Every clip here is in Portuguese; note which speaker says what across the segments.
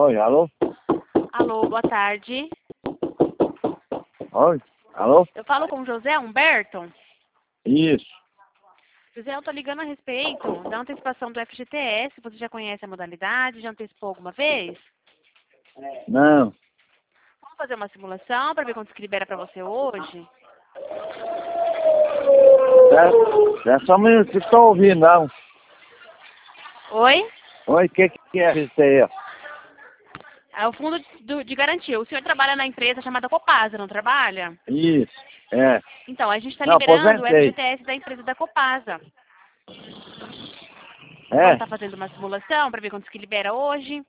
Speaker 1: Oi, alô?
Speaker 2: Alô, boa tarde.
Speaker 1: Oi, alô?
Speaker 2: Eu falo com o José Humberto.
Speaker 1: Isso.
Speaker 2: José, eu estou ligando a respeito da antecipação do FGTS. Você já conhece a modalidade? Já antecipou alguma vez?
Speaker 1: Não.
Speaker 2: Vamos fazer uma simulação para ver quanto que libera para você hoje?
Speaker 1: É só um minuto, estou ouvindo, não.
Speaker 2: Oi?
Speaker 1: Oi, o que é isso aí?
Speaker 2: É o fundo de garantia. O senhor trabalha na empresa chamada Copasa, não trabalha?
Speaker 1: Isso, é.
Speaker 2: Então, a gente está
Speaker 1: Não,
Speaker 2: liberando o
Speaker 1: aposentei.
Speaker 2: FGTS da empresa da Copasa. Vamos
Speaker 1: É?
Speaker 2: estar fazendo uma simulação para ver quanto que libera hoje?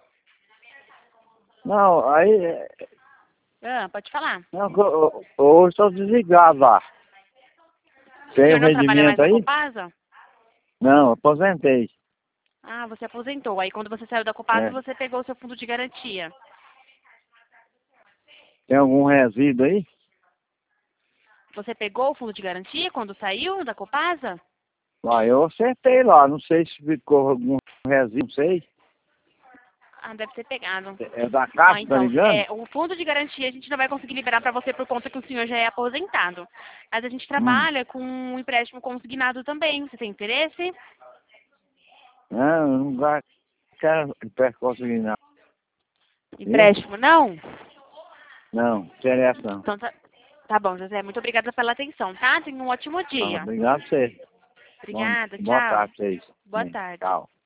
Speaker 1: Não, aí...
Speaker 2: Pode falar.
Speaker 1: Não, eu estou desligado lá.
Speaker 2: O
Speaker 1: Tem
Speaker 2: senhor
Speaker 1: um
Speaker 2: não trabalha mais
Speaker 1: rendimento
Speaker 2: na
Speaker 1: aí?
Speaker 2: Copasa?
Speaker 1: Não, aposentei.
Speaker 2: Ah, você aposentou. Aí quando você saiu da Copasa,
Speaker 1: É.
Speaker 2: você pegou o seu fundo de garantia.
Speaker 1: Tem algum resíduo aí?
Speaker 2: Você pegou o fundo de garantia quando saiu da Copasa?
Speaker 1: Ah, eu acertei lá, não sei se ficou algum resíduo, não sei.
Speaker 2: Ah, deve ter pegado.
Speaker 1: É da caixa, tá
Speaker 2: Então,
Speaker 1: ligado?
Speaker 2: o fundo de garantia a gente não vai conseguir liberar para você por conta que o senhor já é aposentado. Mas a gente
Speaker 1: Hum.
Speaker 2: trabalha com um empréstimo consignado também. Você tem interesse?
Speaker 1: Não, não vai. Quero conseguir não. Viu?
Speaker 2: Empréstimo não?
Speaker 1: Não, interessa não.
Speaker 2: Então tá bom, José. Muito obrigada pela atenção, tá? Tenha um ótimo
Speaker 1: Ah,
Speaker 2: dia.
Speaker 1: obrigado a você.
Speaker 2: Obrigada,
Speaker 1: Boa
Speaker 2: tchau.
Speaker 1: tarde pra vocês.
Speaker 2: Boa tarde.
Speaker 1: Tchau.